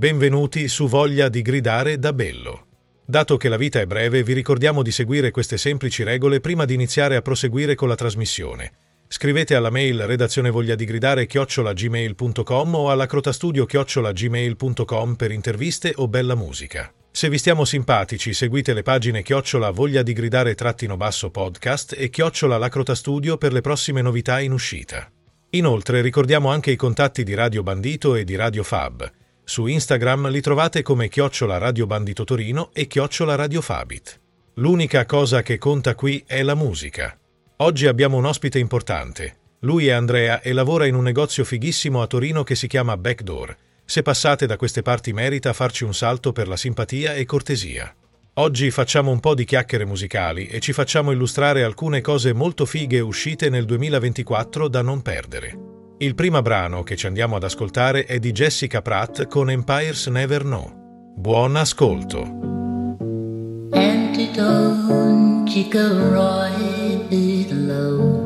Benvenuti su Voglia di gridare da Bello. Dato che la vita è breve, vi ricordiamo di seguire queste semplici regole prima di iniziare a proseguire con la trasmissione. Scrivete alla mail redazionevogliadigridare@gmail.com o alla crotastudio@gmail.com per interviste o bella musica. Se vi stiamo simpatici, seguite le pagine @Voglia di gridare _podcast e @ Crotastudio per le prossime novità in uscita. Inoltre ricordiamo anche i contatti di Radio Bandito e di Radio Fab. Su Instagram li trovate come @Radio Bandito Torino e @Radio Fabit. L'unica cosa che conta qui è la musica. Oggi abbiamo un ospite importante. Lui è Andrea e lavora in un negozio fighissimo a Torino che si chiama Backdoor. Se passate da queste parti merita farci un salto per la simpatia e cortesia. Oggi facciamo un po' di chiacchiere musicali e ci facciamo illustrare alcune cose molto fighe uscite nel 2024 da non perdere. Il primo brano che ci andiamo ad ascoltare è di Jessica Pratt con Empires Never Know. Buon ascolto. Antidote, Chicaroy, below,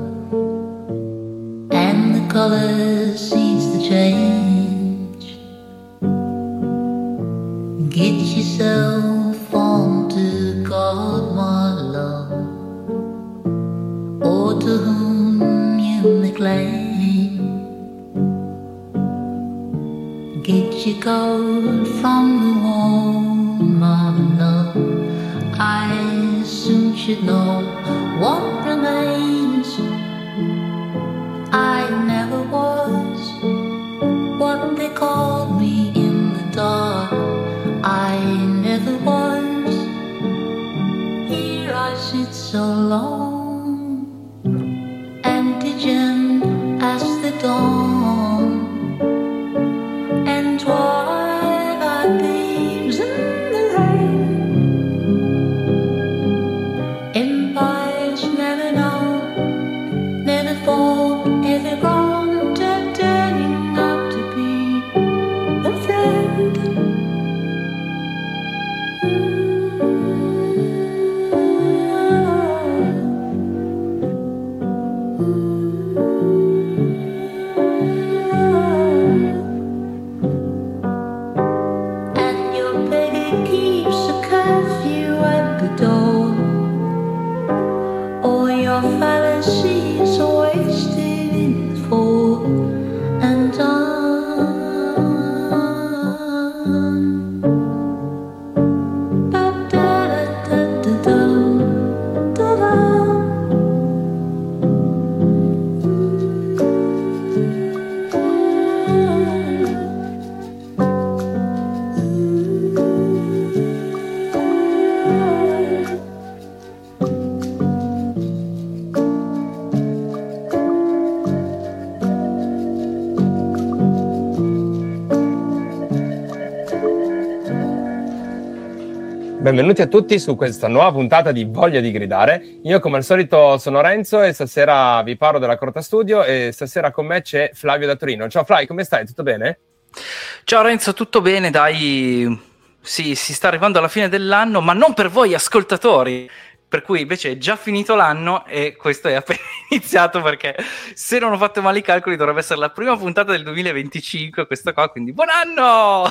and the color seems to change. Get yourself on to God, my love, or to whom you may claim. Get your coat from the wall, my love. I soon should know what remains. I never was what they called me in the dark. I never was. Here I sit so long, antigen as the dawn, and twilight beams in the rain. Empires never know, never fall, ever grown, turning out to be a friend. And your baby keeps a curfew at the door. All your fallacies are wasted in the fall and Benvenuti a tutti su questa nuova puntata di Voglia di gridare. Io come al solito sono Renzo e stasera vi parlo della Crotastudio e stasera con me c'è Flavio da Torino. Ciao Flavio, come stai? Tutto bene? Ciao Renzo, tutto bene? Dai, sì, si sta arrivando alla fine dell'anno, ma non per voi ascoltatori, per cui invece è già finito l'anno e questo è appena iniziato, perché se non ho fatto male i calcoli dovrebbe essere la prima puntata del 2025 questa qua, quindi buon anno!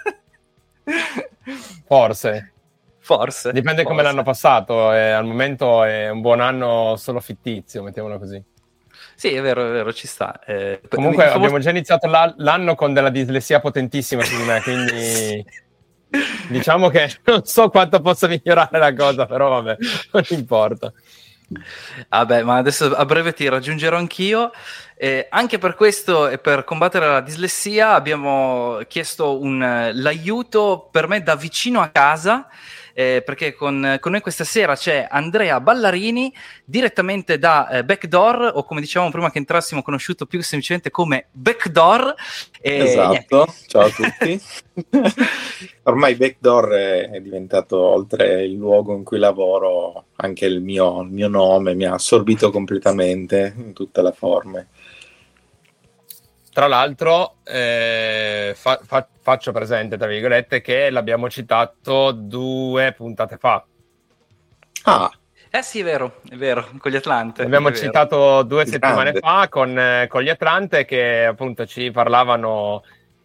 Forse. Dipende come l'anno passato, al momento è un buon anno solo fittizio, mettiamolo così. Sì, è vero, ci sta. Comunque abbiamo già iniziato l'anno con della dislessia potentissima su di me, quindi diciamo che non so quanto possa migliorare la cosa, però vabbè, non importa. Vabbè, ma adesso a breve ti raggiungerò anch'io. Anche per questo e per combattere la dislessia abbiamo chiesto l'aiuto per me da vicino a casa, perché con noi questa sera c'è Andrea Ballarini, direttamente da Backdoor, o come dicevamo prima che entrassimo, conosciuto più semplicemente come Backdoor. Esatto, niente. Ciao a tutti. Ormai Backdoor è diventato, oltre il luogo in cui lavoro, anche il mio nome, mi ha assorbito completamente in tutte le forme. Tra l'altro faccio presente, tra virgolette, che l'abbiamo citato 2 puntate fa. Ah, sì, è vero, con gli Atlante. L'abbiamo citato 2 settimane fa con gli Atlante, che appunto ci parlavano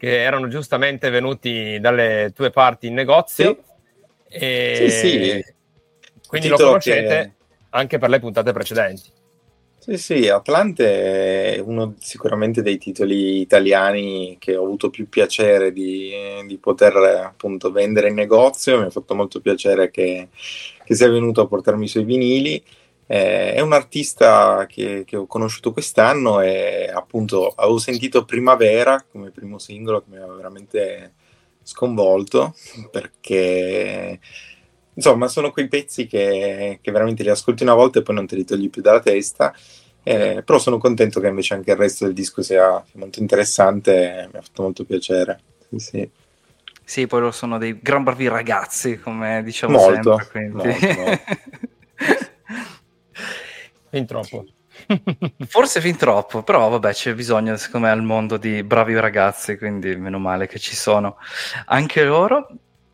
che erano giustamente venuti dalle tue parti in negozio. Sì. E Sì. quindi lo conoscete anche per le puntate precedenti. Sì, Atlante è uno sicuramente dei titoli italiani che ho avuto più piacere di poter appunto vendere in negozio. Mi ha fatto molto piacere che sia venuto a portarmi i suoi vinili. È un artista che ho conosciuto quest'anno e appunto avevo sentito Primavera come primo singolo che mi aveva veramente sconvolto, perché insomma sono quei pezzi che veramente li ascolti una volta e poi non te li togli più dalla testa. Però sono contento che invece anche il resto del disco sia molto interessante, mi ha fatto molto piacere. Sì. Sì, poi loro sono dei gran bravi ragazzi, come diciamo Molto, sempre. Quindi... molto. Fin troppo. Forse fin troppo, però vabbè, c'è bisogno secondo me al mondo di bravi ragazzi, quindi meno male che ci sono anche loro.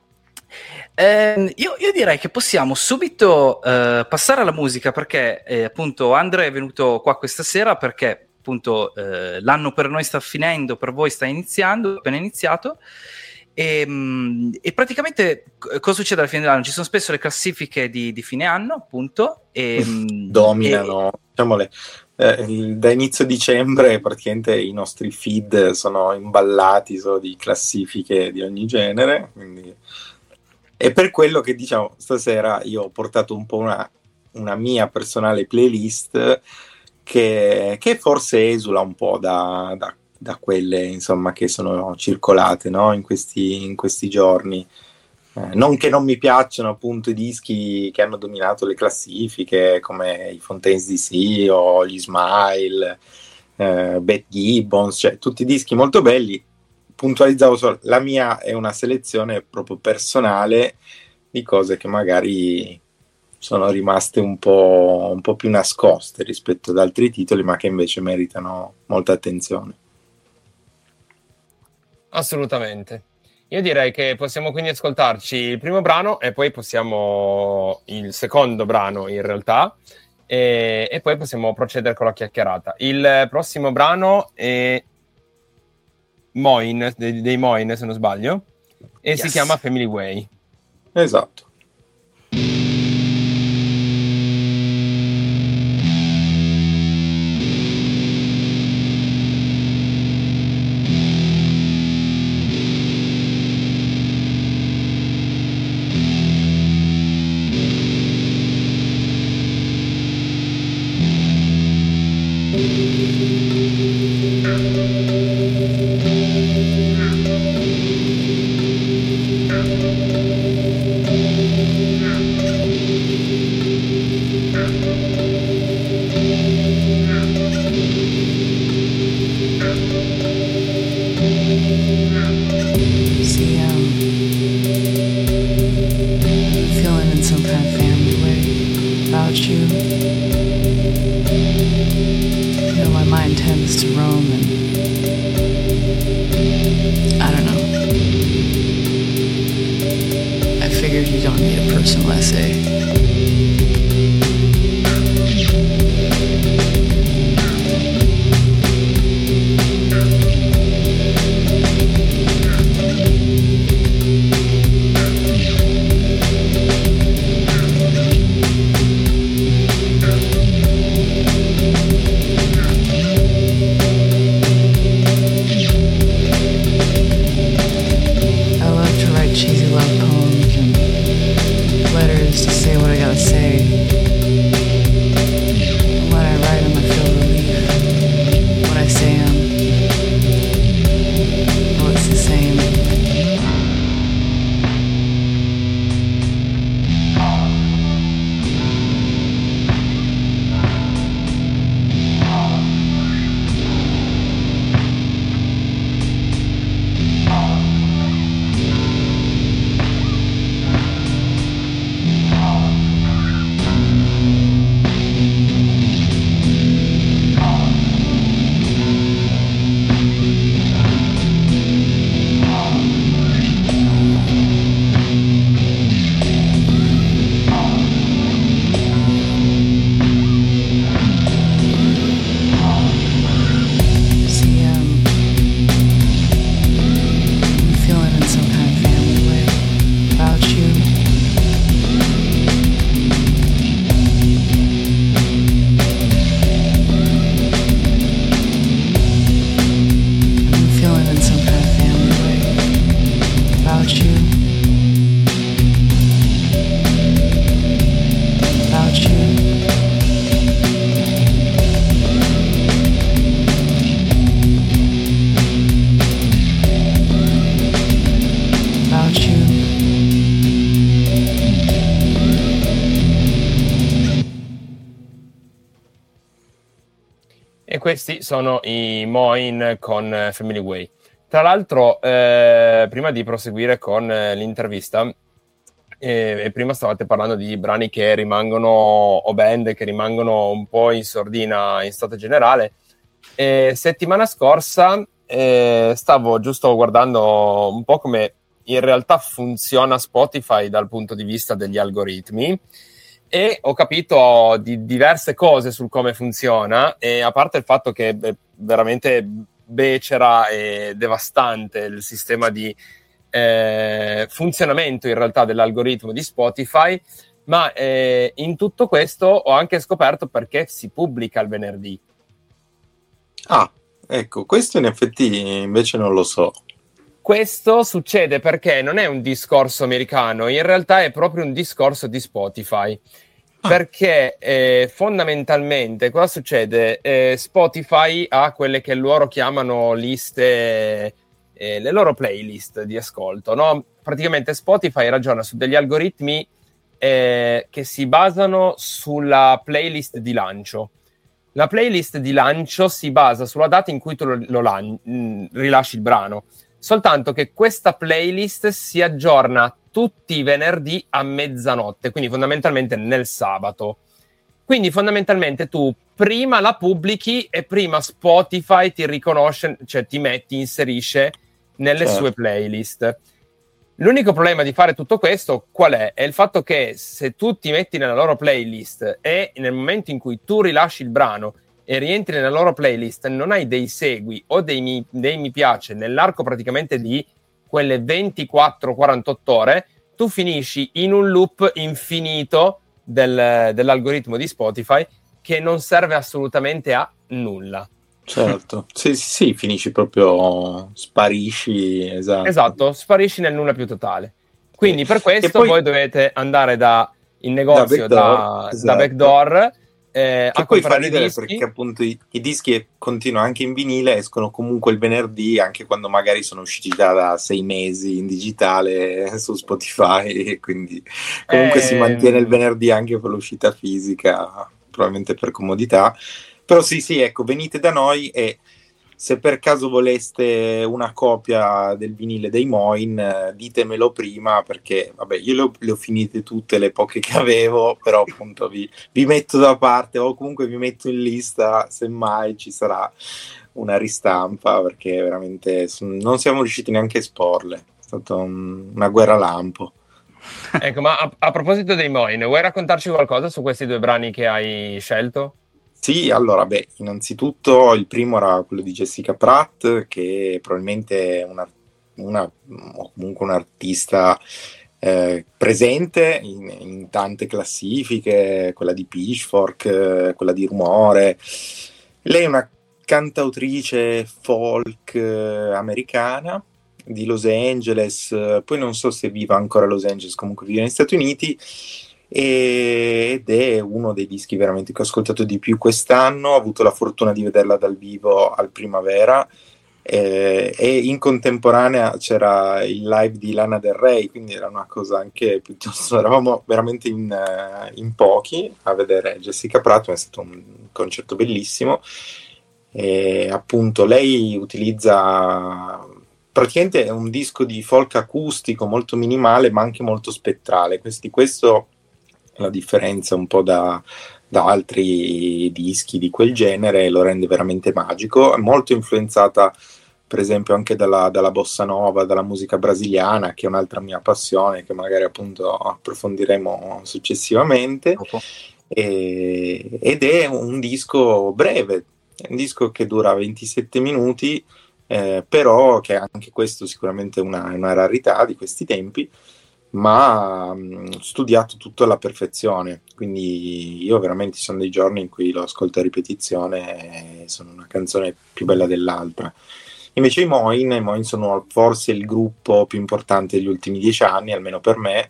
Io direi che possiamo subito passare alla musica, perché appunto Andre è venuto qua questa sera perché appunto l'anno per noi sta finendo, per voi sta iniziando, appena iniziato. E praticamente cosa succede alla fine dell'anno? Ci sono spesso le classifiche di fine anno, appunto, e dominano, diciamole, da inizio dicembre praticamente i nostri feed sono imballati solo di classifiche di ogni genere, quindi... E per quello che diciamo stasera io ho portato un po' una mia personale playlist che forse esula un po' da quelle insomma che sono circolate, no? in questi giorni. Non che non mi piacciono appunto i dischi che hanno dominato le classifiche come i Fontaines DC o gli Smile, Beth Gibbons, cioè tutti dischi molto belli. Puntualizzavo solo, la mia è una selezione proprio personale di cose che magari sono rimaste un po' più nascoste rispetto ad altri titoli, ma che invece meritano molta attenzione. Assolutamente. Io direi che possiamo quindi ascoltarci il primo brano e poi il secondo brano in realtà, e poi possiamo procedere con la chiacchierata. Il prossimo brano è Moin, dei Moin se non sbaglio, e si chiama Family Way. Esatto. Cheesy love poems and letters to say what I gotta say. E questi sono i Moin con Family Way. Tra l'altro, prima di proseguire con l'intervista, e prima stavate parlando di brani che rimangono, o band che rimangono un po' in sordina in stato generale. Settimana scorsa stavo giusto guardando un po' come in realtà funziona Spotify dal punto di vista degli algoritmi, e ho capito di diverse cose sul come funziona, e a parte il fatto che è veramente becera e devastante il sistema di funzionamento in realtà dell'algoritmo di Spotify, ma in tutto questo ho anche scoperto perché si pubblica il venerdì. Ah, ecco, questo in effetti invece non lo so. Questo succede perché non è un discorso americano, in realtà è proprio un discorso di Spotify. Perché fondamentalmente cosa succede? Spotify ha quelle che loro chiamano liste, le loro playlist di ascolto, no? Praticamente Spotify ragiona su degli algoritmi che si basano sulla playlist di lancio. La playlist di lancio si basa sulla data in cui tu rilasci il brano. Soltanto che questa playlist si aggiorna tutti i venerdì a mezzanotte, quindi fondamentalmente nel sabato. Quindi fondamentalmente tu prima la pubblichi e prima Spotify ti riconosce, cioè ti inserisce nelle sue playlist. L'unico problema di fare tutto questo qual è? È il fatto che se tu ti metti nella loro playlist e nel momento in cui tu rilasci il brano e rientri nella loro playlist non hai dei segui o dei mi piace nell'arco praticamente di quelle 24-48 ore, tu finisci in un loop infinito dell'algoritmo di Spotify che non serve assolutamente a nulla. Certo, sì, finisci proprio, sparisci, Esatto, sparisci nel nulla più totale. Quindi per questo poi voi dovete andare in negozio da Backdoor, che a poi fa comprare ridere dischi. perché appunto i dischi continuano anche in vinile, escono comunque il venerdì, anche quando magari sono usciti da 6 mesi in digitale su Spotify, quindi comunque si mantiene il venerdì anche per l'uscita fisica, probabilmente per comodità. Però sì, ecco, venite da noi e se per caso voleste una copia del vinile dei Moin, ditemelo prima, perché vabbè, io le ho finite tutte, le poche che avevo, però appunto vi metto da parte o comunque vi metto in lista, semmai ci sarà una ristampa, perché veramente non siamo riusciti neanche a esporle, è stata una guerra lampo. Ecco, ma a proposito dei Moin, vuoi raccontarci qualcosa su questi due brani che hai scelto? Sì, allora, innanzitutto il primo era quello di Jessica Pratt, che probabilmente è o comunque un artista presente in tante classifiche, quella di Pitchfork, quella di Rumore. Lei è una cantautrice folk americana di Los Angeles, poi non so se viva ancora a Los Angeles, comunque vive negli Stati Uniti, ed è uno dei dischi veramente che ho ascoltato di più quest'anno. Ho avuto la fortuna di vederla dal vivo al Primavera, e in contemporanea c'era il live di Lana Del Rey, quindi era una cosa anche piuttosto, eravamo veramente in pochi a vedere Jessica Pratt, ma è stato un concerto bellissimo. E appunto lei utilizza, praticamente è un disco di folk acustico molto minimale ma anche molto spettrale. Questo la differenza un po' da altri dischi di quel genere, lo rende veramente magico. È molto influenzata per esempio anche dalla bossa nova, dalla musica brasiliana, che è un'altra mia passione che magari appunto approfondiremo successivamente. Ed è un disco breve, è un disco che dura 27 minuti, però che anche questo sicuramente è una rarità di questi tempi, ma studiato tutto alla perfezione, quindi io veramente ci sono dei giorni in cui lo ascolto a ripetizione e sono una canzone più bella dell'altra. Invece i Moin sono forse il gruppo più importante degli ultimi 10 anni, almeno per me.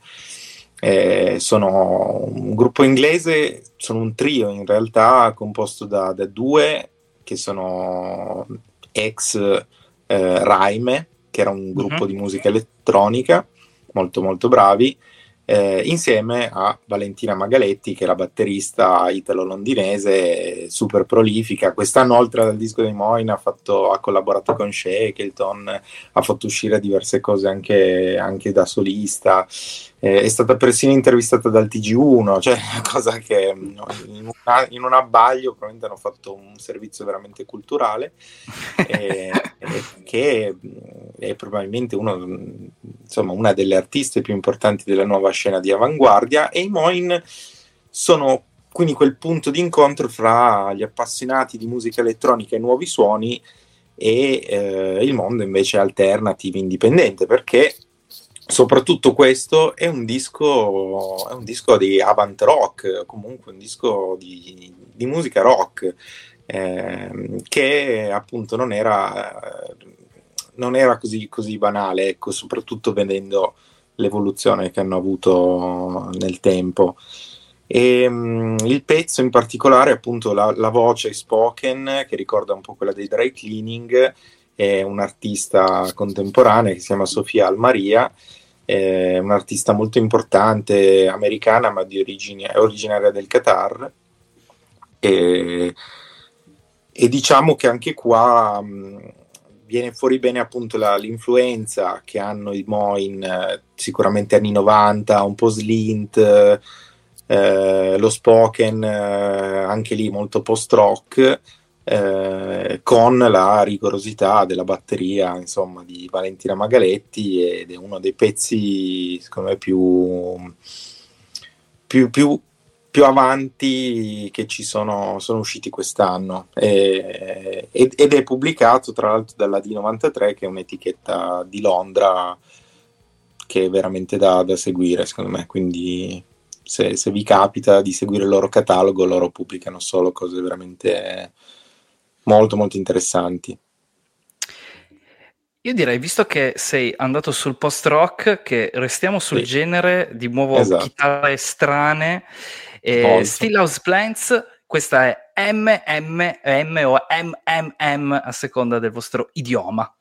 Sono un gruppo inglese, sono un trio in realtà composto da due che sono ex Raime, che era un gruppo di musica elettronica molto molto bravi, insieme a Valentina Magaletti, che è la batterista italo-londinese super prolifica. Quest'anno, oltre al disco dei Moin, ha collaborato con Shackleton, ha fatto uscire diverse cose anche da solista, è stata persino intervistata dal TG1, cioè una cosa che in un abbaglio probabilmente hanno fatto un servizio veramente culturale, che è probabilmente una delle artiste più importanti della nuova scena di avanguardia, e i Moin sono quindi quel punto di incontro fra gli appassionati di musica elettronica e nuovi suoni e il mondo invece alternative indipendente, perché soprattutto questo è un disco di avant rock, comunque un disco di musica rock, che appunto non era così banale, ecco, soprattutto vedendo l'evoluzione che hanno avuto nel tempo. E il pezzo in particolare, appunto, la voce spoken, che ricorda un po' quella dei Dry Cleaning, è un'artista contemporanea che si chiama Sofia Almaria, è un'artista molto importante, americana, ma è originaria del Qatar, e diciamo che anche qua viene fuori bene appunto l'influenza che hanno i Moin, sicuramente anni 90, un po' Slint, lo spoken, anche lì molto post-rock, con la rigorosità della batteria, insomma, di Valentina Magaletti, ed è uno dei pezzi secondo me più avanti che ci sono usciti quest'anno, ed è pubblicato tra l'altro dalla D93, che è un'etichetta di Londra che è veramente da seguire secondo me, quindi se vi capita di seguire il loro catalogo, loro pubblicano solo cose veramente molto molto interessanti. Io direi, visto che sei andato sul post-rock, che restiamo sul genere, di nuovo esatto. Chitarre strane, Stillhouse Plants, questa è MMM o MMM a seconda del vostro idioma.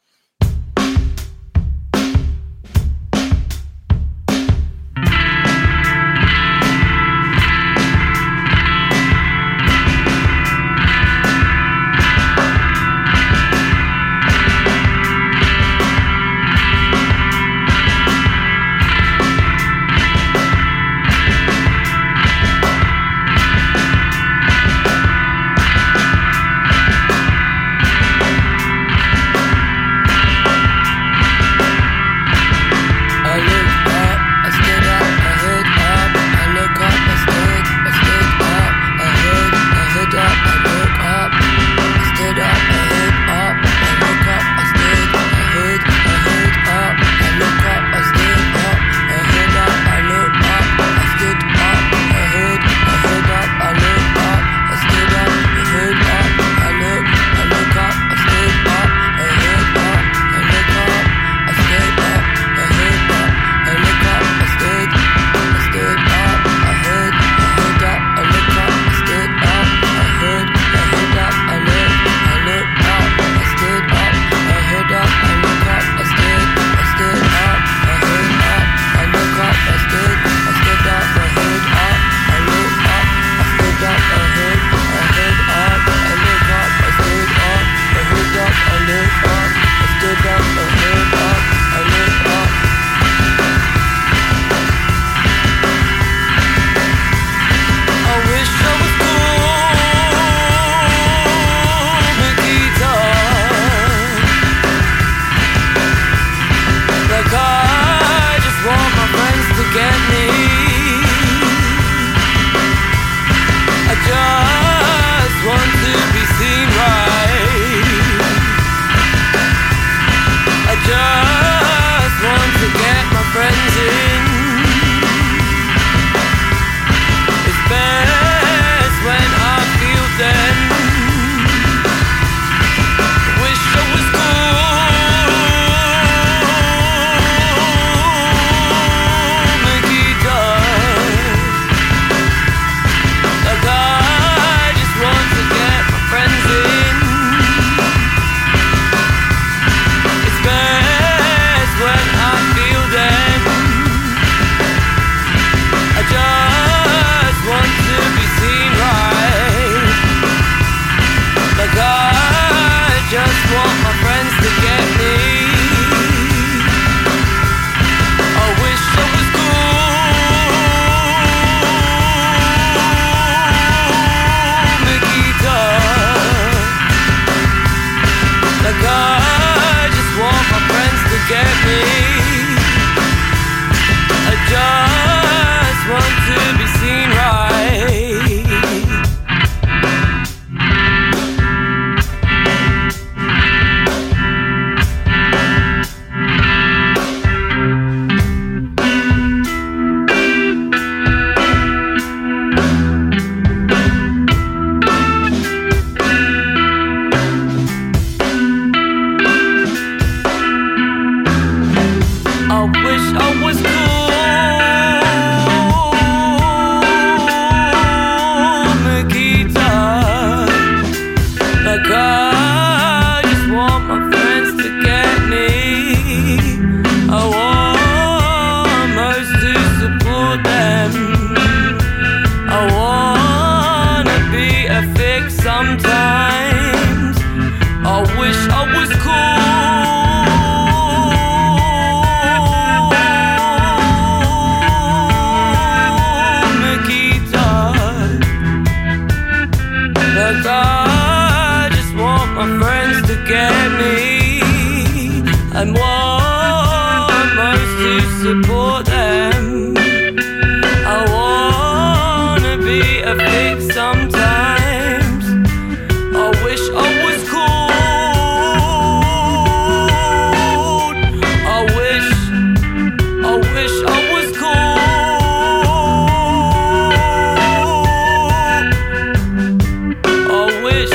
I think sometimes I wish I was cold. I wish I was cold. I wish.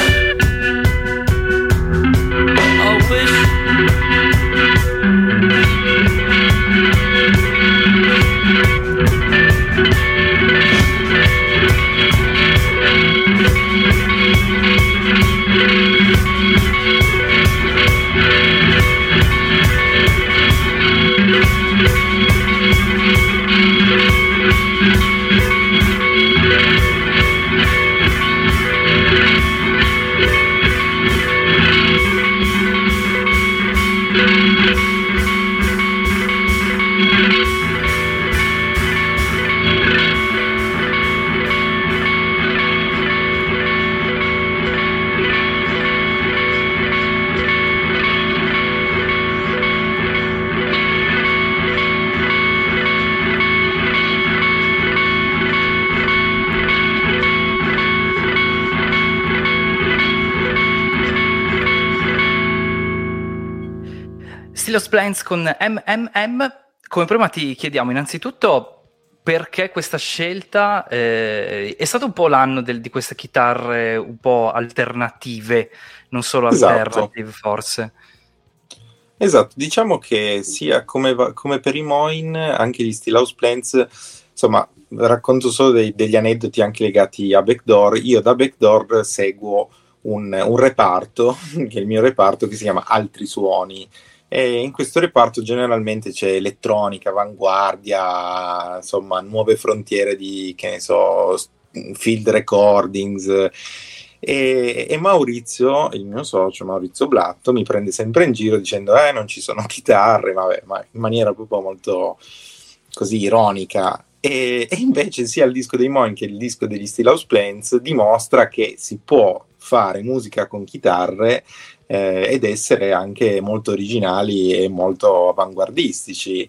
Stilos Plans con MMM. Come prima ti chiediamo innanzitutto perché questa scelta, è stato un po' l'anno di queste chitarre un po' alternative, non solo alternative forse. Esatto, diciamo che sia come per i Moin, anche gli Stilos Plans, insomma, racconto solo degli aneddoti anche legati a Backdoor. Io da Backdoor seguo un reparto, che è il mio reparto, che si chiama Altri Suoni. E in questo reparto generalmente c'è elettronica, avanguardia, insomma, nuove frontiere di, che ne so, field recordings. E Maurizio, il mio socio, Maurizio Blatto, mi prende sempre in giro dicendo non ci sono chitarre, vabbè, ma in maniera proprio molto così ironica. E invece sia il disco dei Moin che il disco degli Stilos Plans dimostra che si può fare musica con chitarre ed essere anche molto originali e molto avanguardistici,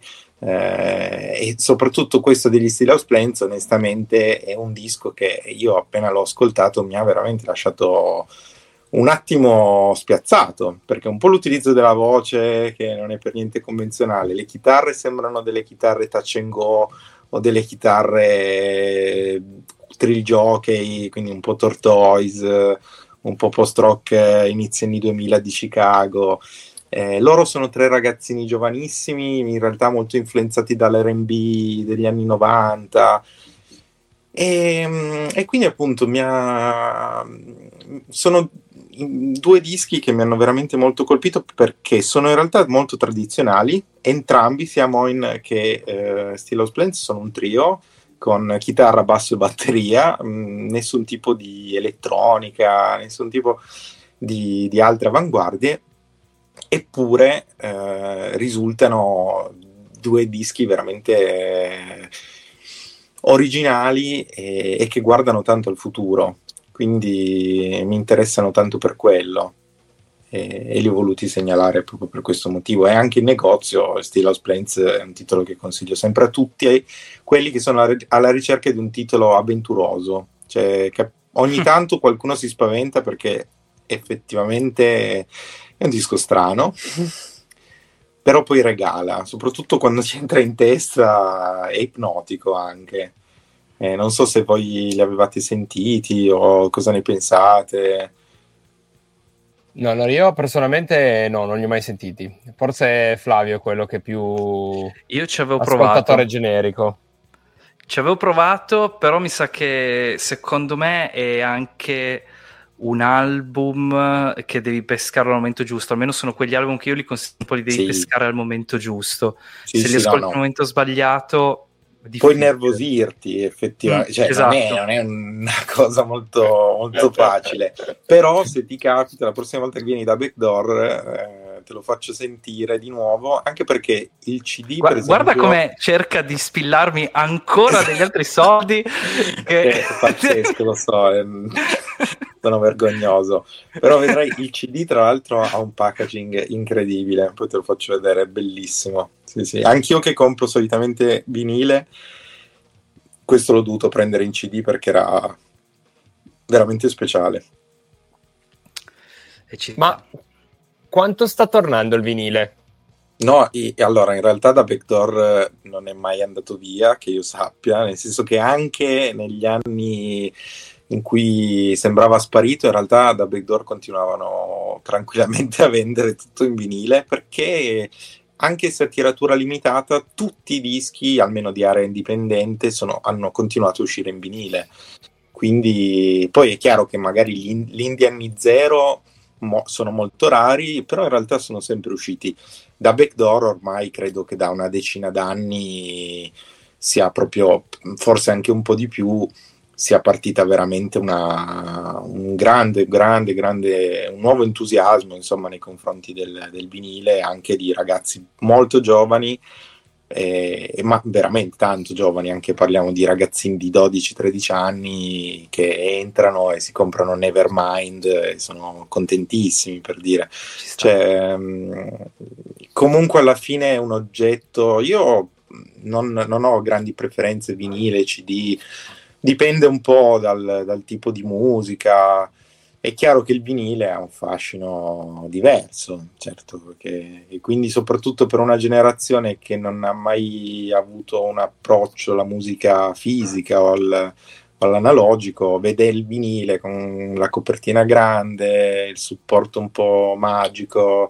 e soprattutto questo degli Stilos Plans onestamente è un disco che io appena l'ho ascoltato mi ha veramente lasciato un attimo spiazzato, perché un po' l'utilizzo della voce che non è per niente convenzionale, le chitarre sembrano delle chitarre touch and go o delle chitarre trill jockey, quindi un po' Tortoise, un po' post-rock inizio anni 2000 di Chicago. Loro sono 3 ragazzini giovanissimi, in realtà molto influenzati dall'R&B degli anni 90, e quindi appunto sono 2 dischi che mi hanno veramente molto colpito, perché sono in realtà molto tradizionali, entrambi, sia Moin che Stilos Plans, sono un trio con chitarra, basso e batteria, nessun tipo di elettronica, nessun tipo di altre avanguardie, eppure risultano 2 dischi veramente originali e che guardano tanto al futuro, quindi mi interessano tanto per quello, e li ho voluti segnalare proprio per questo motivo. E anche in negozio Stilos Plans è un titolo che consiglio sempre a tutti quelli che sono alla ricerca di un titolo avventuroso, cioè che ogni tanto qualcuno si spaventa perché effettivamente è un disco strano, però poi regala, soprattutto quando ci entra in testa, è ipnotico anche. Non so se voi li avevate sentiti o cosa ne pensate. No, io personalmente no, non li ho mai sentiti. Forse Flavio è quello che più io ci avevo ascoltatore provato. generico. Ci avevo provato, però mi sa che secondo me è anche un album che devi pescare al momento giusto. Almeno sono quegli album che io li consiglio, un po' li devi pescare al momento giusto. Se li ascolti al momento sbagliato puoi innervosirti effettivamente, cioè esatto. non è una cosa molto facile, però se ti capita la prossima volta che vieni da Backdoor te lo faccio sentire di nuovo, anche perché il CD per esempio... Guarda come cerca di spillarmi ancora degli altri soldi è pazzesco, lo so, sono vergognoso, però vedrai il CD tra l'altro ha un packaging incredibile, poi te lo faccio vedere, è bellissimo. Sì. Anch'io che compro solitamente vinile, questo l'ho dovuto prendere in CD perché era veramente speciale. Ma quanto sta tornando il vinile? No, allora in realtà da Backdoor non è mai andato via, che io sappia, nel senso che anche negli anni in cui sembrava sparito, in realtà da Backdoor continuavano tranquillamente a vendere tutto in vinile, perché anche se a tiratura limitata tutti i dischi, almeno di area indipendente, hanno continuato a uscire in vinile. Quindi poi è chiaro che magari gli indie anni zero sono molto rari, però in realtà sono sempre usciti. Da Backdoor ormai credo che da una decina d'anni sia proprio, forse anche un po' di più, sia partita veramente un grande, un nuovo entusiasmo, insomma, nei confronti del vinile, anche di ragazzi molto giovani, ma veramente tanto giovani, anche parliamo di ragazzini di 12-13 anni che entrano e si comprano Nevermind e sono contentissimi, per dire. Cioè, comunque alla fine è un oggetto, io non ho grandi preferenze vinile, CD, dipende un po' dal tipo di musica. È chiaro che il vinile ha un fascino diverso, certo, perché, e quindi soprattutto per una generazione che non ha mai avuto un approccio alla musica fisica o all'analogico, vede il vinile con la copertina grande, il supporto un po' magico,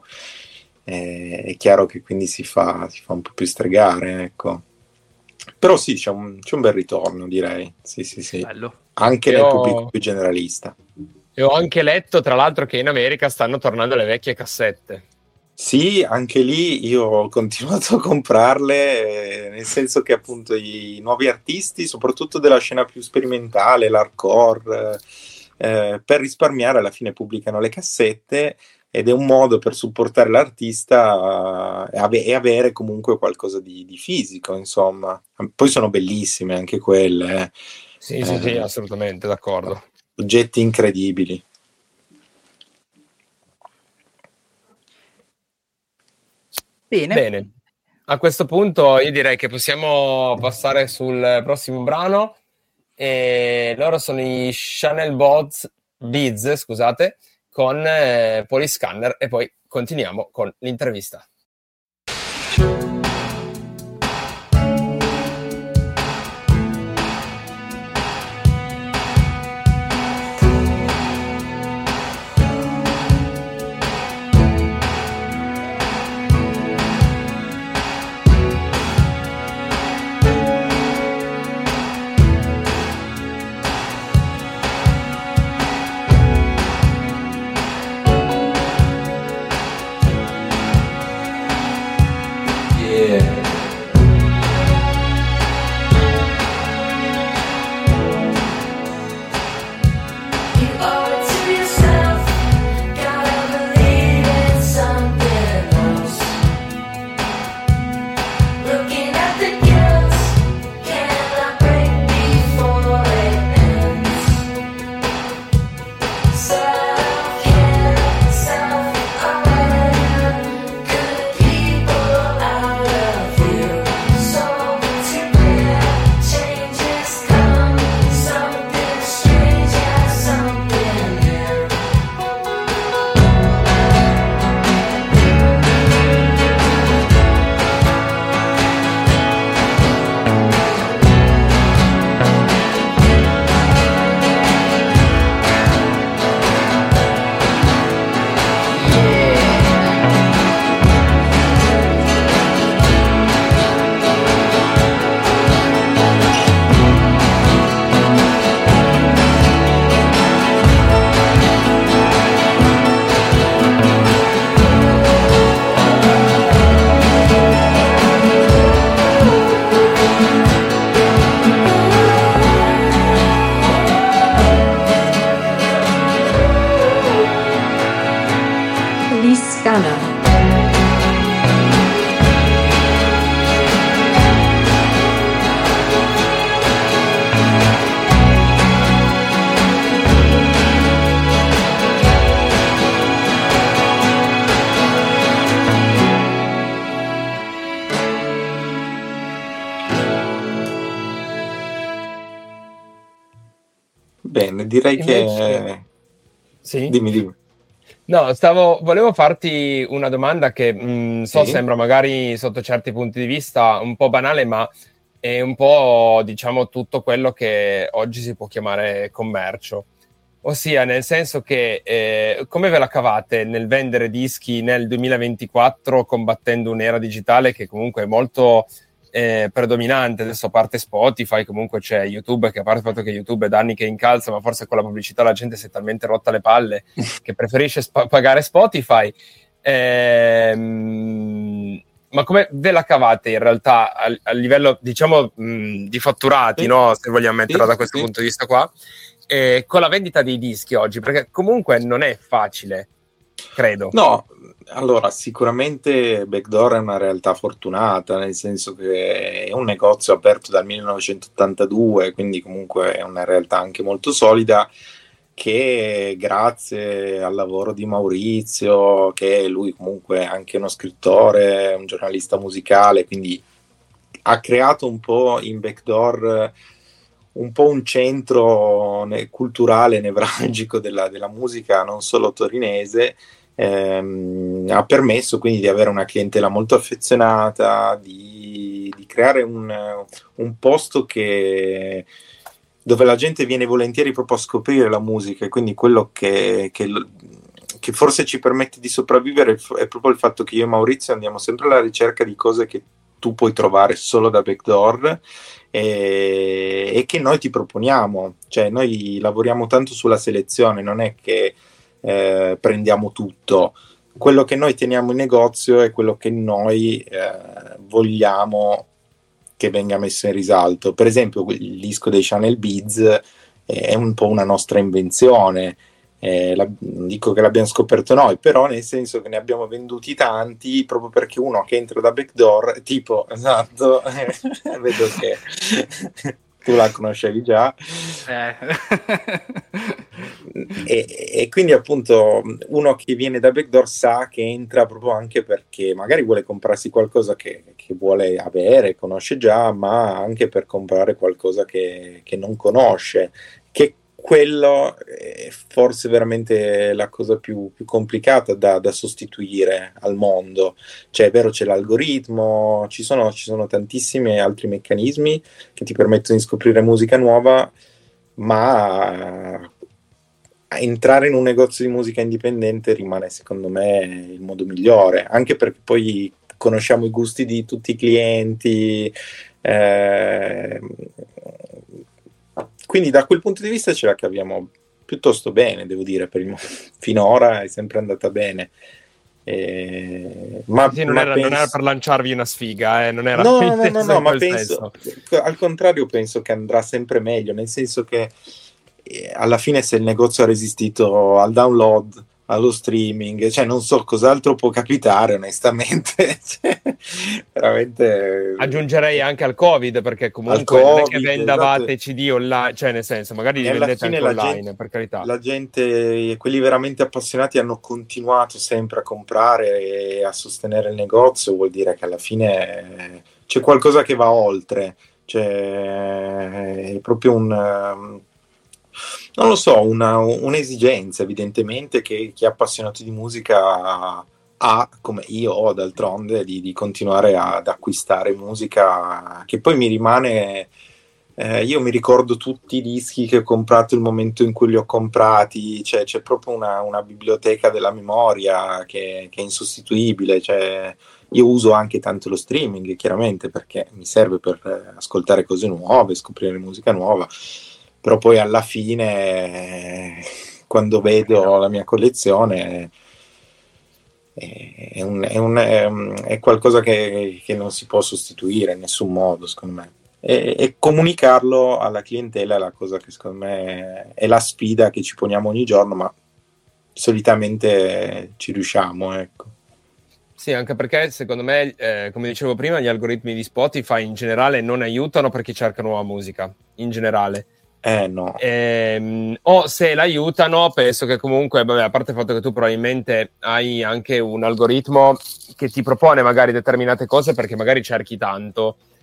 è chiaro che quindi si fa un po' più stregare, ecco. Però sì, c'è un bel ritorno, direi. Sì. Bello. Anche nel pubblico più generalista. E ho anche letto, tra l'altro, che in America stanno tornando le vecchie cassette. Sì, anche lì io ho continuato a comprarle, nel senso che appunto i nuovi artisti, soprattutto della scena più sperimentale, l'hardcore, per risparmiare alla fine pubblicano le cassette, ed è un modo per supportare l'artista e avere comunque qualcosa di fisico, insomma. Poi sono bellissime anche quelle. Sì, assolutamente, d'accordo. Oggetti incredibili. Bene. A questo punto io direi che possiamo passare sul prossimo brano. E loro sono i Chanel Beads, scusate, con Polyscanner, e poi continuiamo con l'intervista. Yeah. bene, direi che... Sì? Dimmi. No, volevo farti una domanda che Sì. sembra magari sotto certi punti di vista un po' banale, ma è un po', diciamo, tutto quello che oggi si può chiamare commercio. Ossia, nel senso che come ve la cavate nel vendere dischi nel 2024 combattendo un'era digitale che comunque è molto predominante? Adesso, a parte Spotify, comunque c'è YouTube, che a parte il fatto che YouTube è da anni che incalza, ma forse con la pubblicità la gente si è talmente rotta le palle che preferisce pagare Spotify. Ma come ve la cavate in realtà a livello, diciamo, di fatturati, Sì. no? Se vogliamo metterla Sì, da questo punto di vista qua, con la vendita dei dischi oggi, perché comunque non è facile, credo. No, allora sicuramente Backdoor è una realtà fortunata, nel senso che è un negozio aperto dal 1982, quindi comunque è una realtà anche molto solida, che grazie al lavoro di Maurizio, che lui comunque è anche uno scrittore, un giornalista musicale, quindi ha creato un po' in Backdoor un po' un centro culturale nevralgico della musica non solo torinese. Ha permesso quindi di avere una clientela molto affezionata, di creare un posto dove la gente viene volentieri proprio a scoprire la musica, e quindi quello che forse ci permette di sopravvivere è proprio il fatto che io e Maurizio andiamo sempre alla ricerca di cose che tu puoi trovare solo da Backdoor e che noi ti proponiamo. Cioè, noi lavoriamo tanto sulla selezione, non è che prendiamo tutto. Quello che noi teniamo in negozio è quello che noi vogliamo che venga messo in risalto. Per esempio il disco dei Chanel Beats è un po' una nostra invenzione, non dico che l'abbiamo scoperto noi, però nel senso che ne abbiamo venduti tanti proprio perché uno che entra da Backdoor, tipo, esatto, vedo che tu la conoscevi già. E quindi appunto uno che viene da Backdoor sa che entra proprio anche perché magari vuole comprarsi qualcosa che vuole avere, conosce già, ma anche per comprare qualcosa che non conosce, che quello è forse veramente la cosa più complicata da sostituire al mondo. Cioè, è vero, c'è l'algoritmo, ci sono tantissimi altri meccanismi che ti permettono di scoprire musica nuova, ma entrare in un negozio di musica indipendente rimane secondo me il modo migliore, anche perché poi conosciamo i gusti di tutti i clienti, quindi da quel punto di vista ce la caviamo piuttosto bene, devo dire, finora è sempre andata bene. Ma non era per lanciarvi una sfiga, non era no, ma penso, al contrario, penso che andrà sempre meglio, nel senso che alla fine, se il negozio ha resistito al download, allo streaming, cioè non so cos'altro può capitare, onestamente. Cioè, veramente. Aggiungerei anche al Covid, perché comunque non è che vendavate CD online, cioè nel senso, magari li vendete anche online, per carità. La gente, quelli veramente appassionati, hanno continuato sempre a comprare e a sostenere il negozio. Vuol dire che alla fine c'è qualcosa che va oltre, cioè è proprio non lo so, un'esigenza evidentemente che chi è appassionato di musica ha, come io ho d'altronde, di continuare ad acquistare musica, che poi mi rimane. Io mi ricordo tutti i dischi che ho comprato, il momento in cui li ho comprati, cioè, c'è proprio una biblioteca della memoria che è insostituibile. Cioè, io uso anche tanto lo streaming, chiaramente, perché mi serve per ascoltare cose nuove, scoprire musica nuova. Però poi alla fine, quando vedo la mia collezione, è qualcosa che non si può sostituire in nessun modo, secondo me. E comunicarlo alla clientela è la cosa che secondo me è la sfida che ci poniamo ogni giorno, ma solitamente ci riusciamo, ecco. Sì, anche perché secondo me, come dicevo prima, gli algoritmi di Spotify in generale non aiutano per chi cerca nuova musica, in generale. No. O se l'aiutano, penso che comunque, a parte il fatto che tu probabilmente hai anche un algoritmo che ti propone magari determinate cose perché magari cerchi tanto,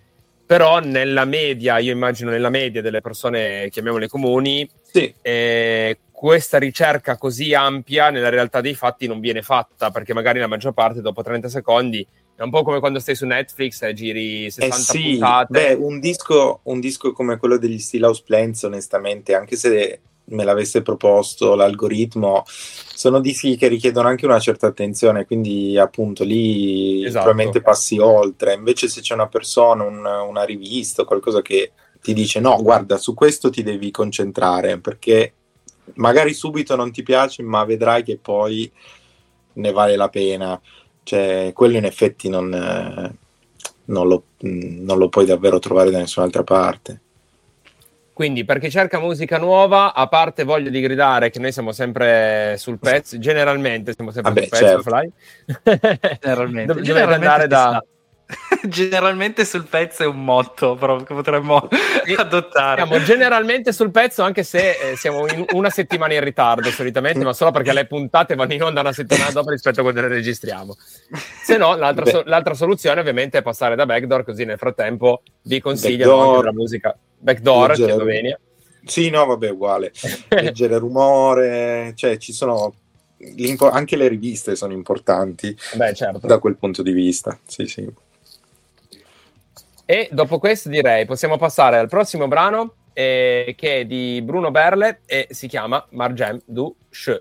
però nella media, io immagino nella media delle persone, chiamiamole comuni, Sì. Questa ricerca così ampia nella realtà dei fatti non viene fatta, perché magari la maggior parte dopo 30 secondi è un po' come quando stai su Netflix e giri 60 sì, puntate. un disco come quello degli Steelhouse Plants, onestamente, anche se me l'avesse proposto l'algoritmo, sono dischi che richiedono anche una certa attenzione, quindi appunto lì Esatto. probabilmente passi oltre. Invece se c'è una persona, una rivista o qualcosa che ti dice no, guarda, su questo ti devi concentrare, perché magari subito non ti piace, ma vedrai che poi ne vale la pena. Cioè, quello in effetti non lo puoi davvero trovare da nessun'altra parte. Quindi per chi cerca musica nuova, a parte voglio di gridare che noi siamo sempre sul pezzo, generalmente siamo sempre sul pezzo, certo. Fly. Generalmente. Dovete andare da... Generalmente sul pezzo è un motto proprio che potremmo adottare. Siamo generalmente sul pezzo, anche se siamo in una settimana in ritardo solitamente, ma solo perché le puntate vanno in onda una settimana dopo rispetto a quando le registriamo. Se no, l'altra soluzione ovviamente è passare da Backdoor, così nel frattempo vi consigliano anche della musica. Backdoor, chiedo Venia. Sì, no, vabbè, uguale. Leggere rumore, cioè ci sono... anche le riviste sono importanti. Beh, certo. Da quel punto di vista, sì. E dopo questo direi possiamo passare al prossimo brano che è di Bruno Berle e si chiama Margem du Che.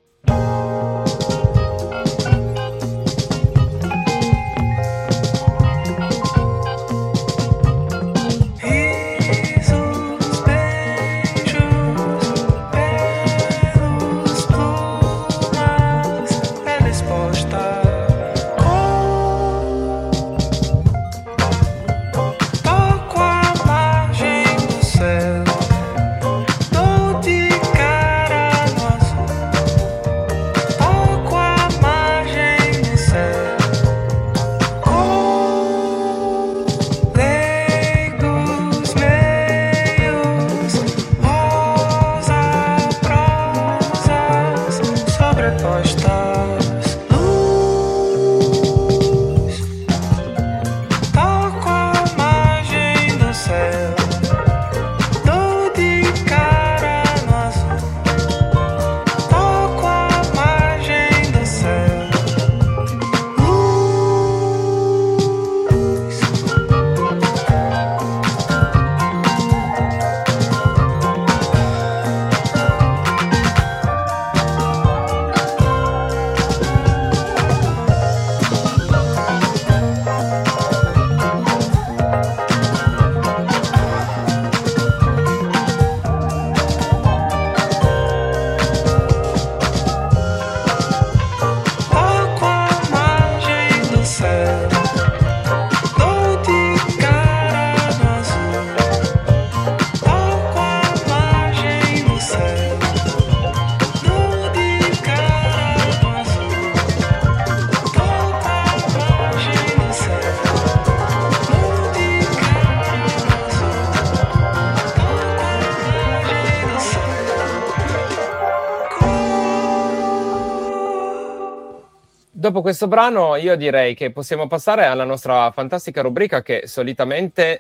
Dopo questo brano io direi che possiamo passare alla nostra fantastica rubrica che solitamente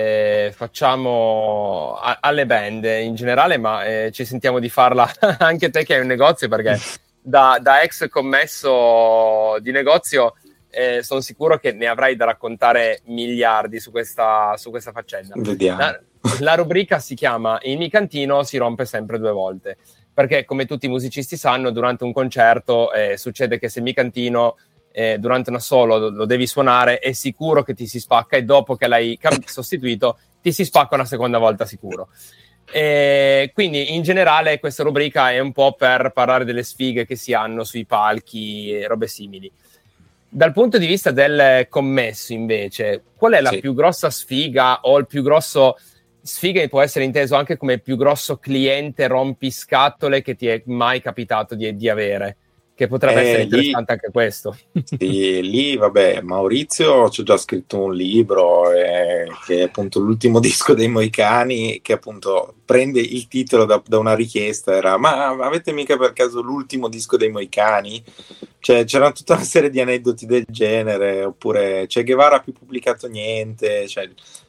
facciamo alle band in generale, ma ci sentiamo di farla anche te che hai un negozio, perché da ex commesso di negozio sono sicuro che ne avrai da raccontare miliardi su questa faccenda. Vediamo. La rubrica si chiama Il micantino si rompe sempre due volte, perché come tutti i musicisti sanno, durante un concerto succede che se il micantino durante una solo lo devi suonare, è sicuro che ti si spacca, e dopo che l'hai sostituito ti si spacca una seconda volta sicuro. Quindi in generale questa rubrica è un po' per parlare delle sfighe che si hanno sui palchi e robe simili. Dal punto di vista del commesso invece, qual è la più grossa sfiga, o il più grosso... Sfiga che può essere inteso anche come il più grosso cliente rompiscatole che ti è mai capitato di avere, che potrebbe essere interessante anche questo. Sì, lì vabbè, Maurizio ci ha già scritto un libro che è appunto l'ultimo disco dei Moicani, che appunto prende il titolo da una richiesta, era ma avete mica per caso l'ultimo disco dei Moicani? Cioè, c'era tutta una serie di aneddoti del genere, oppure Che Guevara ha più pubblicato niente, cioè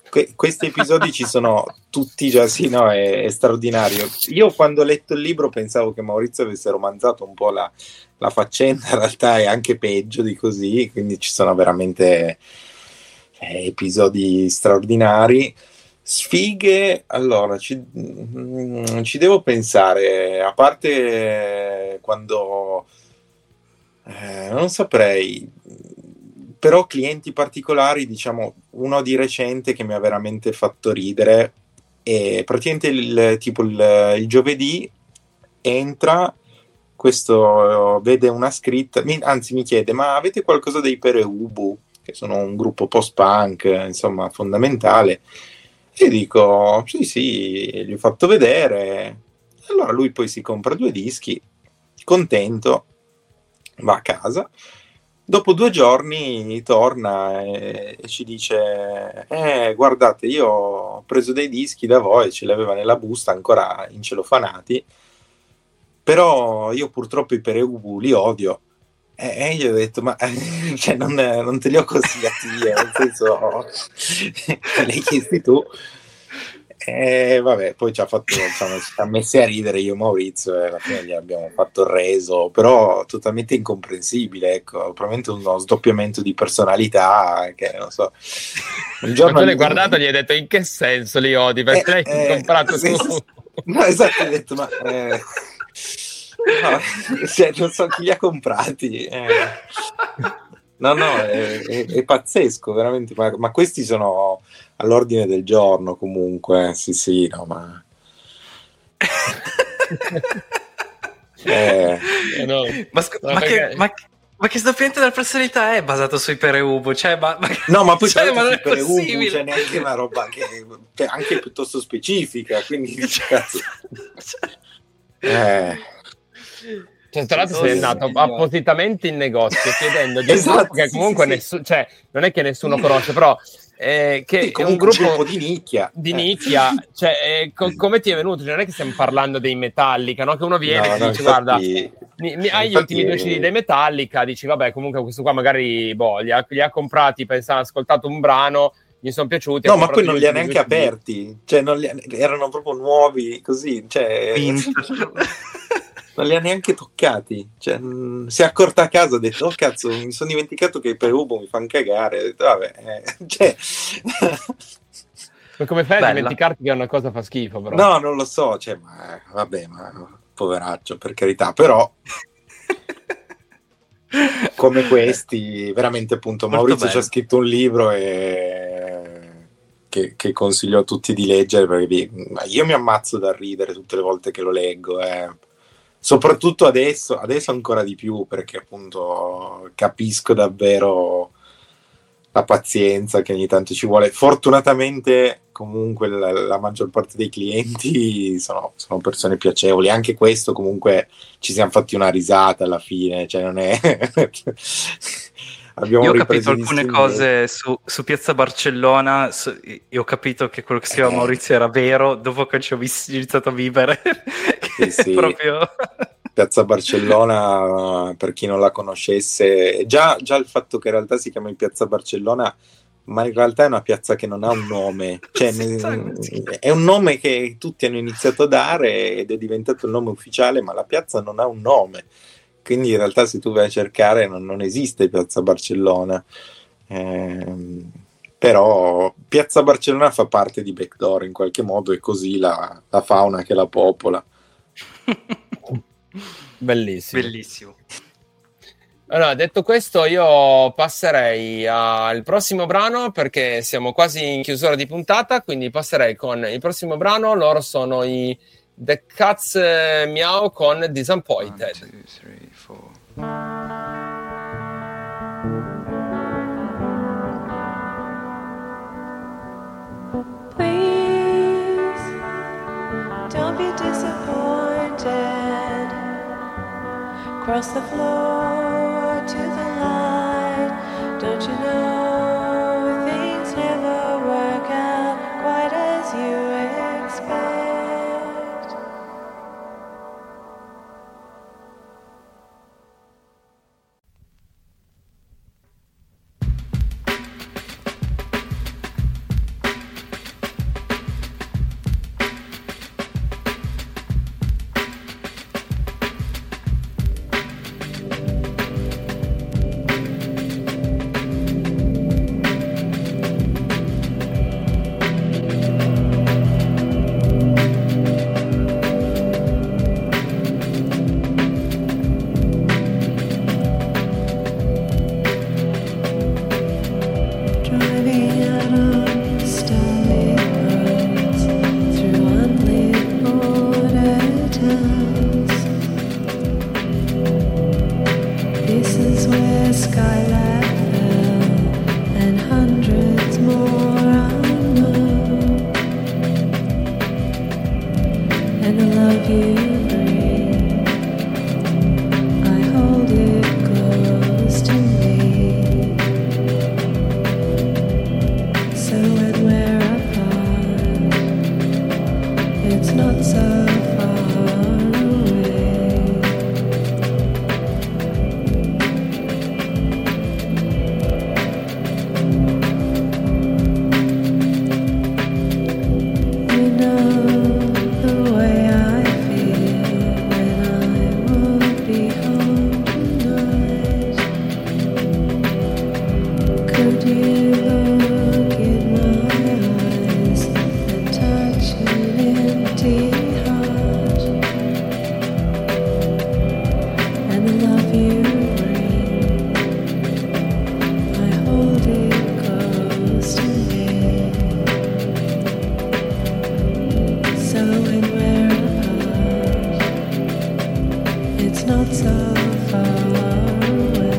questi episodi ci sono tutti già, sì, no, è straordinario. Io quando ho letto il libro pensavo che Maurizio avesse romanzato un po' la faccenda, in realtà è anche peggio di così, quindi ci sono veramente episodi straordinari. Sfighe, allora ci devo pensare, a parte quando non saprei, però clienti particolari, diciamo uno di recente che mi ha veramente fatto ridere, e praticamente il giovedì entra, questo vede una scritta, anzi mi chiede: ma avete qualcosa dei Pere Ubu, che sono un gruppo post-punk, insomma, fondamentale? E dico sì, gli ho fatto vedere. Allora lui poi si compra 2 dischi, contento, va a casa. Dopo 2 giorni torna e ci dice: guardate, io ho preso dei dischi da voi, ce li aveva nella busta ancora incelofanati, però io purtroppo i Pere Ubu li odio. E gli ho detto: ma cioè, non te li ho consigliati io, nel senso te li hai chiesti tu. Vabbè, poi ci ha messi a ridere io e Maurizio, e alla fine gli abbiamo fatto il reso, però totalmente incomprensibile, ecco, probabilmente uno sdoppiamento di personalità che non so. Un giorno ma tu l'hai guardato e gli hai detto: in che senso li odi? Perché l'hai comprato tu? No, esatto, ho detto: ma no, cioè, non so chi li ha comprati. No, è pazzesco, veramente, ma questi sono all'ordine del giorno comunque, sì, no, ma... No, ma che sdoppiamento della personalità è basato sui Pere Ubu? Cioè, no, ma poi cioè, ma non è Pere Ubu possibile. c'è neanche una roba che cioè, anche piuttosto specifica, quindi cazzo. Cioè, tra l'altro sei andato appositamente in negozio chiedendo di un gruppo che comunque nessuno, cioè non è che nessuno conosce, però che è un gruppo di nicchia. Cioè, come ti è venuto? Cioè, non è che stiamo parlando dei Metallica, no? Che uno viene e ti dice: infatti, guarda, hai gli ultimi 2 CD dei Metallica, dici vabbè, comunque questo qua magari li ha comprati, pensano, ha ascoltato un brano, gli sono piaciuti. No, ma poi non li ha neanche aperti, cioè erano proprio nuovi così, cioè non li ha neanche toccati, cioè, si è accorta a casa, ha detto: oh cazzo, mi sono dimenticato che i Pere Ubu mi fanno cagare, ho detto vabbè, cioè... Ma come fai a dimenticarti che una cosa fa schifo, però? No, non lo so, cioè, ma vabbè, ma poveraccio, per carità, però come questi, veramente, appunto, molto Maurizio bello. ci ha scritto un libro che consiglio a tutti di leggere, perché io mi ammazzo da ridere tutte le volte che lo leggo, soprattutto adesso ancora di più, perché appunto capisco davvero la pazienza che ogni tanto ci vuole. Fortunatamente comunque la maggior parte dei clienti sono persone piacevoli, anche questo comunque ci siamo fatti una risata alla fine, cioè non è io ho capito alcune cose su Piazza Barcellona, io ho capito che quello che scriveva Maurizio era vero dopo che ci ho iniziato a vivere. Sì. Proprio... Piazza Barcellona, per chi non la conoscesse, già il fatto che in realtà si chiama Piazza Barcellona, ma in realtà è una piazza che non ha un nome, cioè è un nome che tutti hanno iniziato a dare ed è diventato il nome ufficiale, ma la piazza non ha un nome. Quindi in realtà se tu vai a cercare non esiste Piazza Barcellona, però Piazza Barcellona fa parte di Backdoor in qualche modo, e così la fauna che la popola. Bellissimo. Allora, detto questo, io passerei al prossimo brano, perché siamo quasi in chiusura di puntata, quindi passerei con il prossimo brano. Loro sono i The Cats Meow con Disappointed. 1, 2, 3, 4. Please don't be disappointed. Cross the floor to the light. Don't you know things never work out quite as you expect? it's not so far away.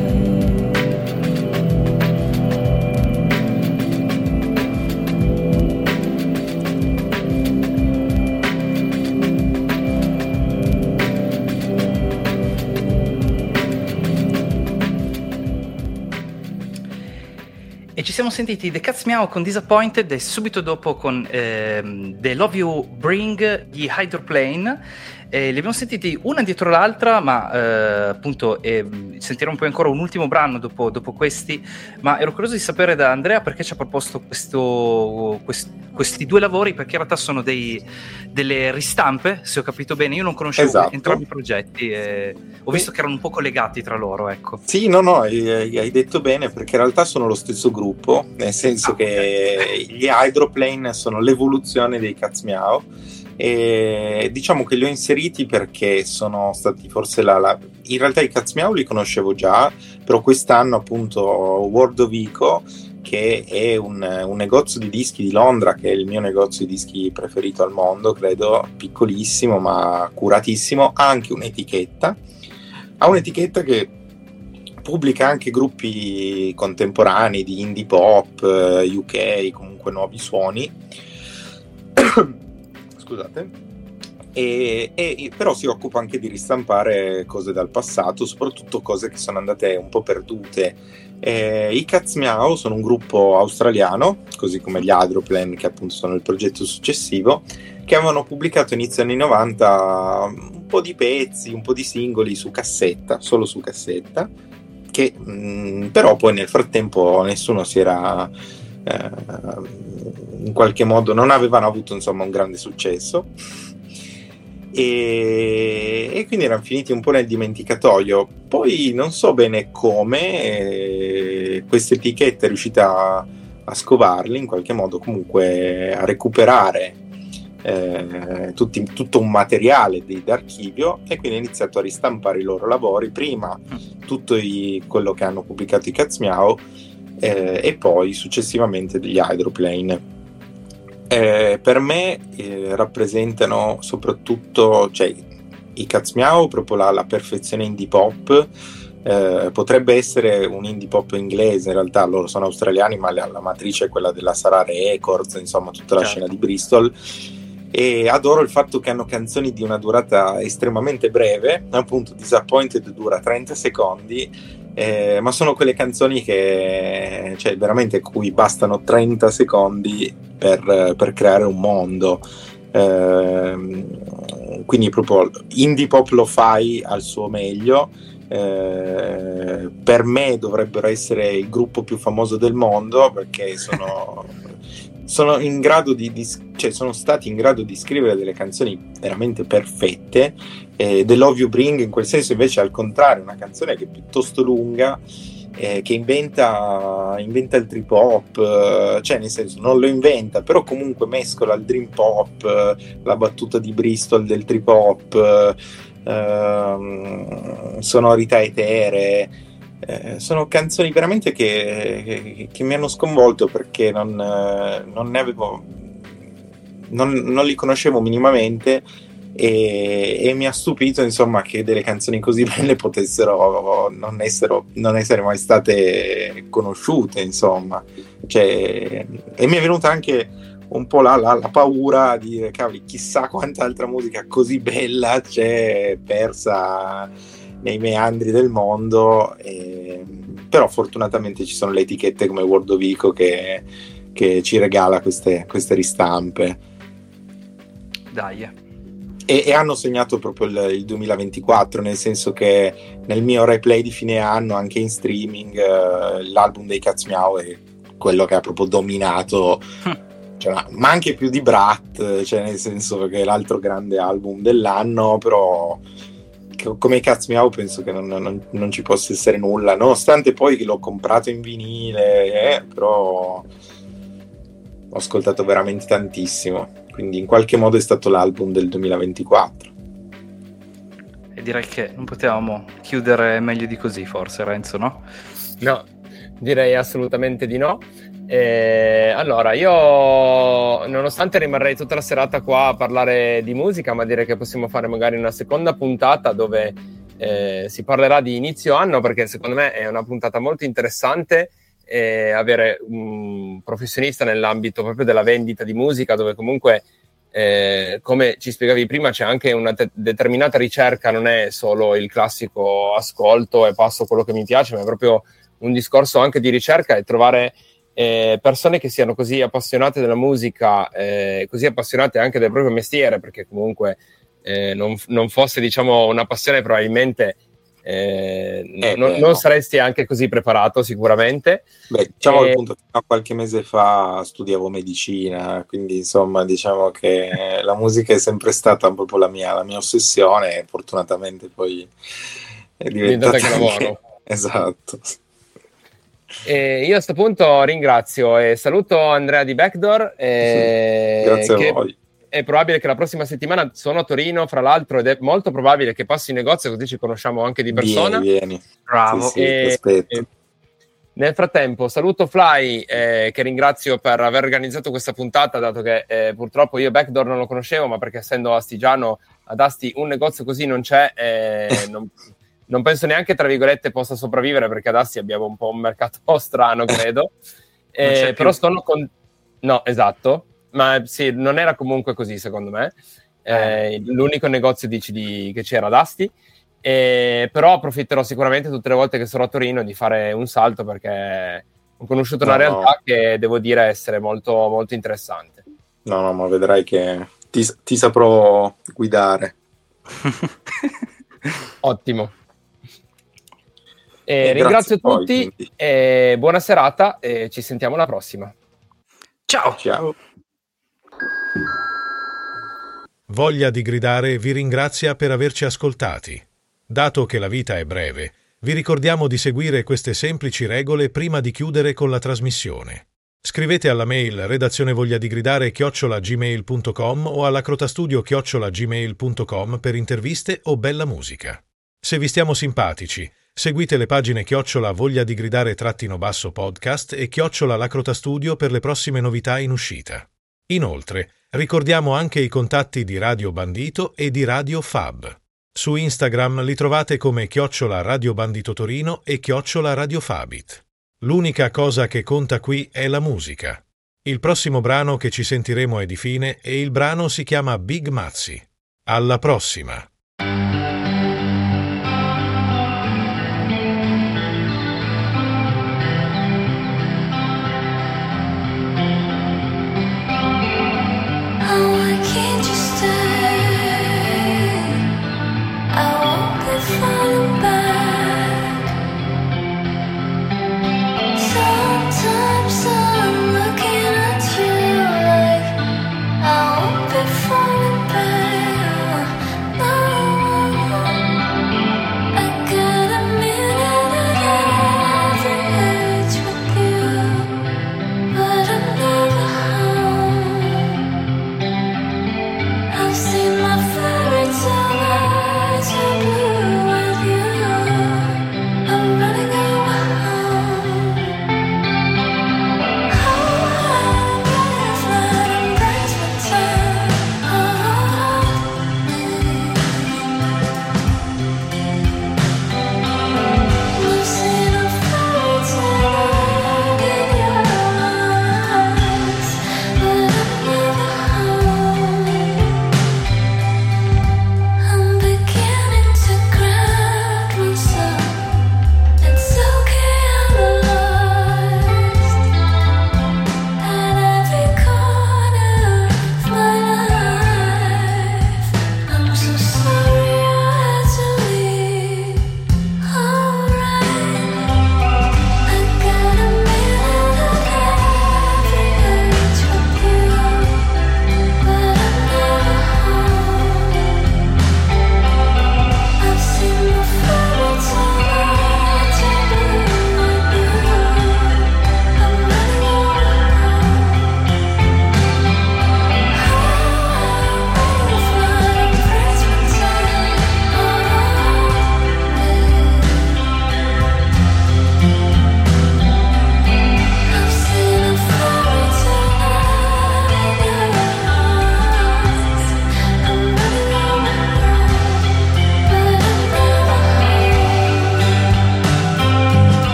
E ci siamo sentiti The Cat's Meow con Disappointed e subito dopo con The Love You Bring di Hydroplane. Li abbiamo sentiti una dietro l'altra, ma appunto sentiremo poi ancora un ultimo brano dopo questi, ma ero curioso di sapere da Andrea perché ci ha proposto questi due lavori, perché in realtà sono delle ristampe, se ho capito bene. Io non conoscevo entrambi i progetti e ho visto che erano un po' collegati tra loro, ecco. Sì, no, hai detto bene, perché in realtà sono lo stesso gruppo, nel senso che gli Hydroplane sono l'evoluzione dei Cat's Meow. E diciamo che li ho inseriti perché sono stati forse in realtà i Cat's Meow li conoscevo già, però quest'anno appunto World of Ico, che è un negozio di dischi di Londra, che è il mio negozio di dischi preferito al mondo, credo, piccolissimo ma curatissimo, ha anche un'etichetta che pubblica anche gruppi contemporanei di indie pop, UK, comunque nuovi suoni. Scusate. E però si occupa anche di ristampare cose dal passato, soprattutto cose che sono andate un po' perdute. I Cat's Meow sono un gruppo australiano, così come gli Hydroplane, che appunto sono il progetto successivo, che avevano pubblicato inizio anni 90 un po' di pezzi, un po' di singoli su cassetta, solo su cassetta, che però poi nel frattempo nessuno si era in qualche modo, non avevano avuto insomma un grande successo e quindi erano finiti un po' nel dimenticatoio. Poi non so bene come questa etichetta è riuscita a scovarli in qualche modo, comunque a recuperare tutto un materiale d'archivio, e quindi ha iniziato a ristampare i loro lavori, prima tutto quello che hanno pubblicato i Cat's Meow e poi successivamente degli Hydroplane. Per me rappresentano soprattutto, cioè, i Cat's Meow proprio la perfezione indie pop. Potrebbe essere un indie pop inglese, in realtà loro sono australiani, ma la matrice è quella della Sarah Records, insomma tutta la scena di Bristol. E adoro il fatto che hanno canzoni di una durata estremamente breve, appunto Disappointed dura 30 secondi, ma sono quelle canzoni che, cioè, veramente cui bastano 30 secondi per creare un mondo. Quindi proprio indie pop lo fai al suo meglio. Per me dovrebbero essere il gruppo più famoso del mondo, perché sono in grado cioè sono stati in grado di scrivere delle canzoni veramente perfette. The Love You Bring in quel senso invece, al contrario, è una canzone che è piuttosto lunga, che inventa il trip hop, cioè nel senso non lo inventa, però comunque mescola il dream pop, la battuta di Bristol del trip hop, sonorità eteree. Sono canzoni veramente che mi hanno sconvolto, perché non li conoscevo minimamente, e mi ha stupito insomma che delle canzoni così belle potessero non essere mai state conosciute, insomma, cioè, e mi è venuta anche un po' la paura di dire, cavoli, chissà quanta altra musica così bella c'è persa nei meandri del mondo, però fortunatamente ci sono le etichette come World of Ico che ci regala queste ristampe. Dai. E hanno segnato proprio il 2024, nel senso che nel mio replay di fine anno, anche in streaming, l'album dei Cat's Meow è quello che ha proprio dominato, cioè, ma anche più di Brat, cioè nel senso che è l'altro grande album dell'anno, però come i Cat's Meow penso che non ci possa essere nulla, nonostante poi che l'ho comprato in vinile, però ho ascoltato veramente tantissimo, quindi in qualche modo è stato l'album del 2024. E direi che non potevamo chiudere meglio di così, forse, Renzo, no? No, direi assolutamente di no. Allora, io nonostante rimarrei tutta la serata qua a parlare di musica, ma direi che possiamo fare magari una seconda puntata dove si parlerà di inizio anno, perché secondo me è una puntata molto interessante avere un professionista nell'ambito proprio della vendita di musica, dove comunque come ci spiegavi prima c'è anche una determinata ricerca, non è solo il classico ascolto e passo quello che mi piace, ma è proprio un discorso anche di ricerca e trovare persone che siano così appassionate della musica, così appassionate anche del proprio mestiere, perché comunque non fosse, diciamo, una passione, probabilmente non saresti anche così preparato sicuramente. Beh, diciamo appunto che qualche mese fa studiavo medicina, quindi insomma diciamo che la musica è sempre stata proprio la mia ossessione, e fortunatamente poi è diventata anche lavoro. Esatto. Io a questo punto ringrazio e saluto Andrea di Backdoor. Grazie a voi. È probabile che la prossima settimana sono a Torino, fra l'altro, ed è molto probabile che passi in negozio, così ci conosciamo anche di persona. Vieni. Bravo. Sì, aspetto. Nel frattempo saluto Fly, che ringrazio per aver organizzato questa puntata, dato che purtroppo io Backdoor non lo conoscevo, ma perché essendo astigiano ad Asti un negozio così non c'è, non penso neanche, tra virgolette, possa sopravvivere, perché ad Asti abbiamo un po' un mercato strano, credo. Però no, esatto. Ma sì, non era comunque così, secondo me. L'unico negozio che c'era ad Asti. Però approfitterò sicuramente tutte le volte che sarò a Torino di fare un salto, perché ho conosciuto una realtà che devo dire essere molto, molto interessante. No, ma vedrai che ti saprò guidare. Ottimo. Ringrazio tutti e buona serata, e ci sentiamo alla prossima. Ciao. Voglia di gridare vi ringrazia per averci ascoltati. Dato che la vita è breve, vi ricordiamo di seguire queste semplici regole prima di chiudere con la trasmissione. Scrivete alla mail redazionevogliadigridare@gmail.com o alla crotastudio@gmail.com per interviste o bella musica. Se vi stiamo simpatici, seguite le pagine @Voglia di Gridare _podcast e @ Crotastudio per le prossime novità in uscita. Inoltre, ricordiamo anche i contatti di Radio Bandito e di Radio Fab. Su Instagram li trovate come @Radio Bandito Torino e @Radio Fabit. L'unica cosa che conta qui è la musica. Il prossimo brano che ci sentiremo è di Fine e il brano si chiama Big Mazzi. Alla prossima!